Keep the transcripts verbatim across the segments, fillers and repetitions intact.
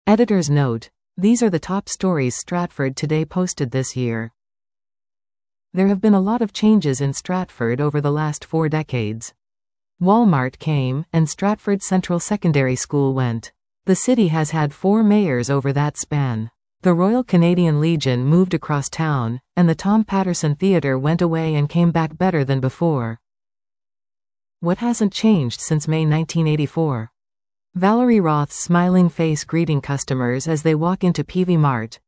Editor's note: these are the top stories Stratford Today posted this year. There have been a lot of changes in Stratford over the last four decades. Walmart came, and Stratford Central Secondary School went. The city has had four mayors over that span. The Royal Canadian Legion moved across town, and the Tom Patterson Theatre went away and came back better than before. What hasn't changed since May nineteen eighty-four? Valerie Roth's smiling face greeting customers as they walk into Peavey Mart.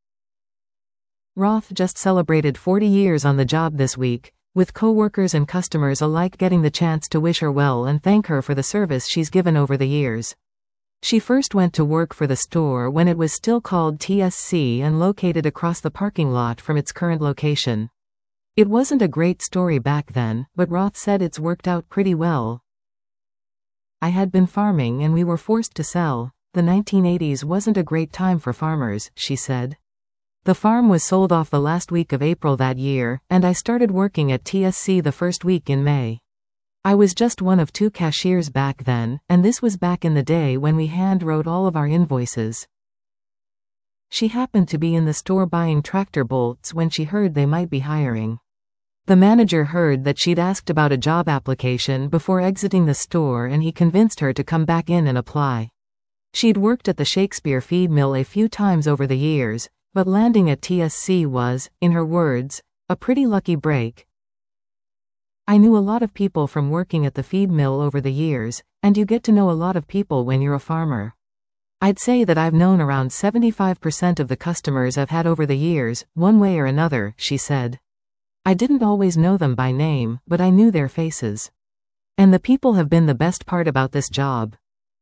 Roth just celebrated forty years on the job this week, with co-workers and customers alike getting the chance to wish her well and thank her for the service she's given over the years. She first went to work for the store when it was still called T S C and located across the parking lot from its current location. It wasn't a great story back then, but Roth said it's worked out pretty well. I had been farming and we were forced to sell. The nineteen eighties wasn't a great time for farmers, she said. The farm was sold off the last week of April that year, and I started working at T S C the first week in May. I was just one of two cashiers back then, and this was back in the day when we hand-wrote all of our invoices. She happened to be in the store buying tractor bolts when she heard they might be hiring. The manager heard that she'd asked about a job application before exiting the store, and he convinced her to come back in and apply. She'd worked at the Shakespeare feed mill a few times over the years, but landing at T S C was, in her words, a pretty lucky break. I knew a lot of people from working at the feed mill over the years, and you get to know a lot of people when you're a farmer. I'd say that I've known around seventy-five percent of the customers I've had over the years, one way or another, she said. I didn't always know them by name, but I knew their faces. And the people have been the best part about this job.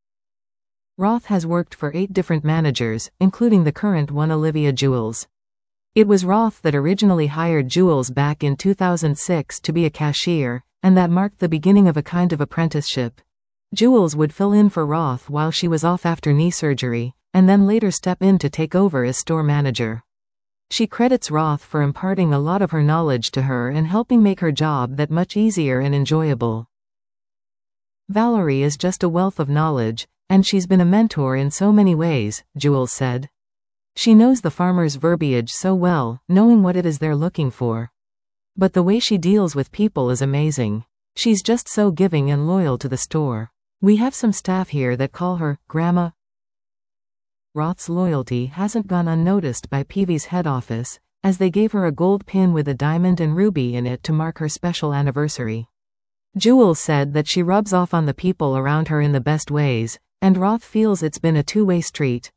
Roth has worked for eight different managers, including the current one, Olivia Jewels. It was Roth that originally hired Jewels back in two thousand six to be a cashier, and that marked the beginning of a kind of apprenticeship. Jewels would fill in for Roth while she was off after knee surgery, and then later step in to take over as store manager. She credits Roth for imparting a lot of her knowledge to her and helping make her job that much easier and enjoyable. Valerie is just a wealth of knowledge, and she's been a mentor in so many ways, Jewels said. She knows the farmers' verbiage so well, knowing what it is they're looking for. But the way she deals with people is amazing. She's just so giving and loyal to the store. We have some staff here that call her Grandma. Roth's loyalty hasn't gone unnoticed by Peavey's head office, as they gave her a gold pin with a diamond and ruby in it to mark her special anniversary. Jewels said that she rubs off on the people around her in the best ways, and Roth feels it's been a two-way street.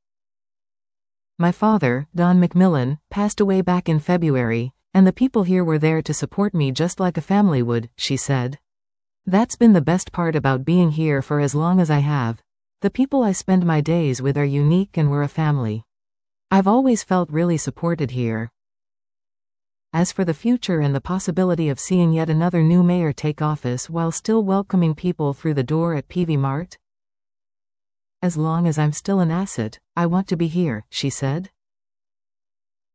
My father, Don McMillan, passed away back in February, and the people here were there to support me just like a family would, she said. That's been the best part about being here for as long as I have. The people I spend my days with are unique and we're a family. I've always felt really supported here. As for the future and the possibility of seeing yet another new mayor take office while still welcoming people through the door at Peavey Mart, as long as I'm still an asset, I want to be here, she said.